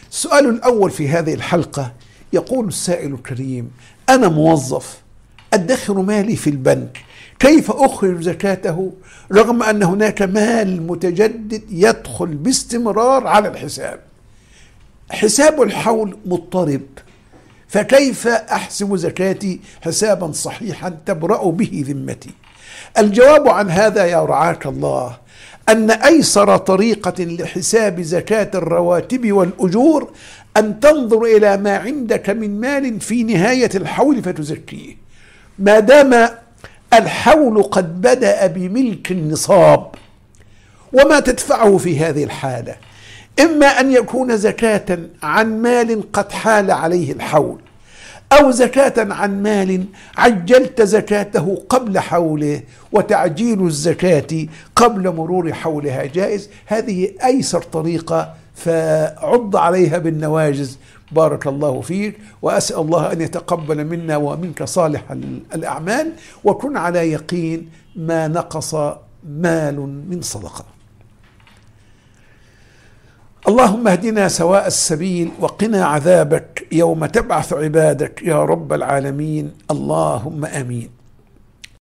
السؤال الأول في هذه الحلقة، يقول السائل الكريم: أنا موظف أدخر مالي في البنك، كيف أخرج زكاته رغم أن هناك مال متجدد يدخل باستمرار على الحساب؟ حساب الحول مضطرب، فكيف أحسب زكاتي حسابا صحيحا تبرأ به ذمتي؟ الجواب عن هذا يا رعاك الله أن أيسر طريقة لحساب زكاة الرواتب والأجور أن تنظر إلى ما عندك من مال في نهاية الحول فتزكيه، ما دام الحول قد بدأ بملك النصاب. وما تدفعه في هذه الحالة إما أن يكون زكاة عن مال قد حال عليه الحول، أو زكاة عن مال عجلت زكاته قبل حوله، وتعجيل الزكاة قبل مرور حولها جائز. هذه أيسر طريقة، فعض عليها بالنواجذ. بارك الله فيك، وأسأل الله أن يتقبل منا ومنك صالح الأعمال، وكن على يقين ما نقص مال من صدقة. اللهم اهدنا سواء السبيل وقنا عذابك يوم تبعث عبادك يا رب العالمين، اللهم آمين.